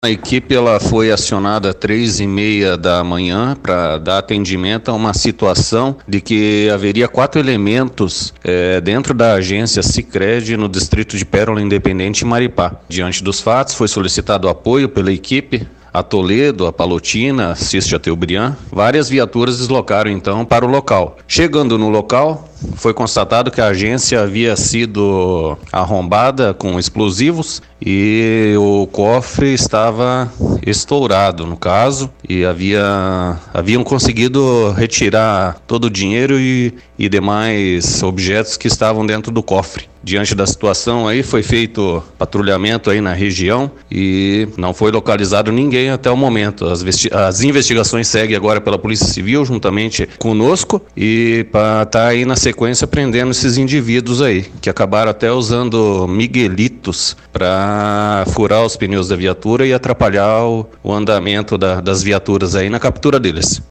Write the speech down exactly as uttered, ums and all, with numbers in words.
A equipe ela foi acionada às três e meia da manhã para dar atendimento a uma situação de que haveria quatro elementos é, dentro da agência Sicredi no distrito de Pérola Independente, em Maripá. Diante dos fatos, foi solicitado apoio pela equipe, a Toledo, a Palotina, a Cis Chateaubriand. Várias viaturas deslocaram então para o local. Chegando no local, foi constatado que a agência havia sido arrombada com explosivos e o cofre estava estourado, no caso, e havia, haviam conseguido retirar todo o dinheiro e, e demais objetos que estavam dentro do cofre. Diante da situação aí, foi feito patrulhamento aí na região e não foi localizado ninguém até o momento. As, as investigações seguem agora pela Polícia Civil, juntamente conosco, e para estar tá aí na sequência prendendo esses indivíduos aí, que acabaram até usando miguelitos para furar os pneus da viatura e atrapalhar o, o andamento da, das viaturas aí na captura deles.